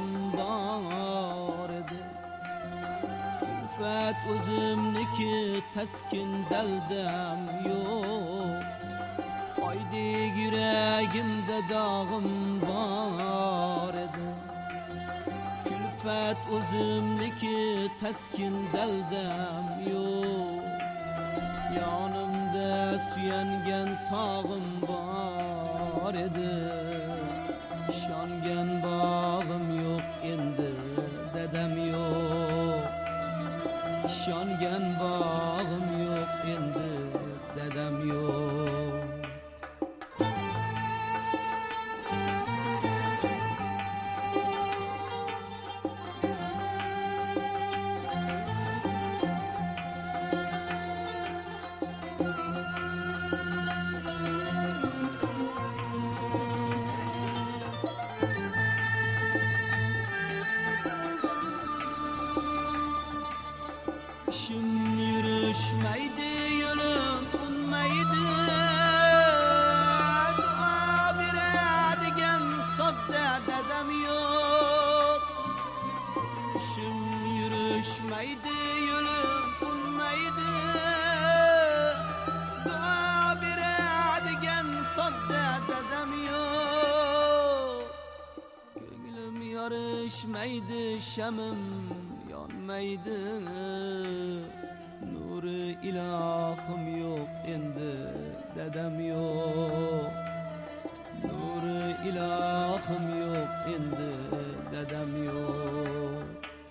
bor edi. Ulfat o'zimniki taskin daldam yo'q. Oydek yuragimda dog'im bor edi. Ulfat o'zimniki taskin daldam yo'q. Yonimda suyangan tog'im bor edi. Ishongan bog'im yo'q endi, dadam yo'q. Ishongan bog'im yo'q endi, dadam yo'q. İşim yürüşmeydi, yolum unmaydı. Dua beradigan sodda dadam yo'q. İşim yürüşmeydi, yolum unmaydi. Dua beradigan sodda dadam yo'q. Ko'nglim yorishmaydi, shamim yonmaydi. Nuri ilohim yo'q endi, dadam yo'q. Nuri ilohim yo'q endi, dadam yo'q.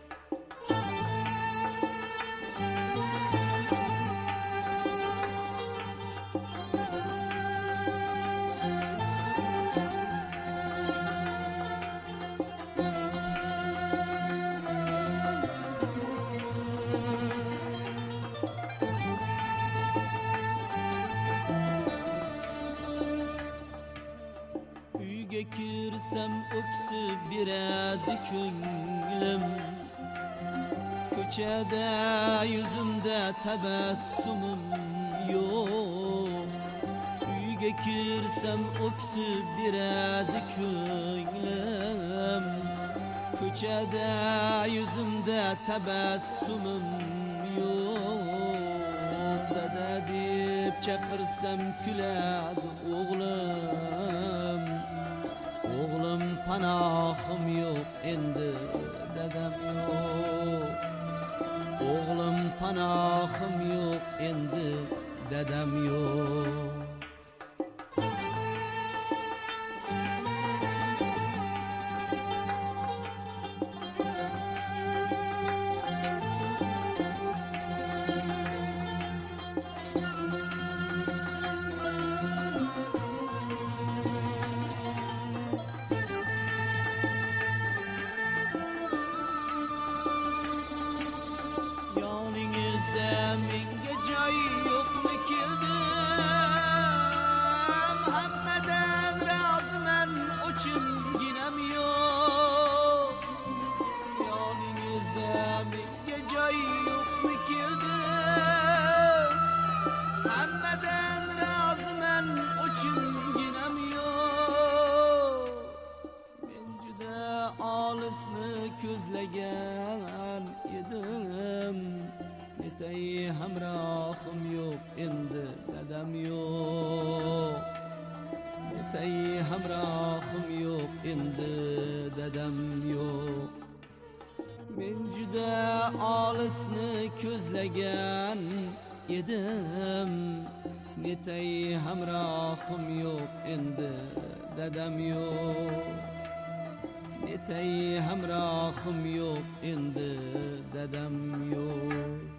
Uyga kirsam o'ksib beradi ko'nglim. Ko'chada yuzimda tabassumim yo'q. Uyga kirsam o'ksib beradi ko'nglim. Ko'chada yuzimda tabassumim yo'q. Dada deb chaqirsam kuladi o'g'lim. O'g'lim panohim yo'q endi, dadam yo'q. O'g'lim panohim yo'q endi, dadam yo'q. Menga joy yo'qmi keldim. Hammadan roziman, o'chimginam yo'q. Yoningizda menga joy yo'qmi keldim. Hammadan roziman, o'chimginam yo'q. Men juda olisni ko'zlagan edim. Netay hamrohim yo'q endi, dadam yo'q. Netay hamrohim yo'q endi, dadam yo'q. Men juda olisni ko'zlagan edim. Netay hamrohim yo'q endi, dadam yo'q. Netay hamrohim yo'q endi, dadam yo'q.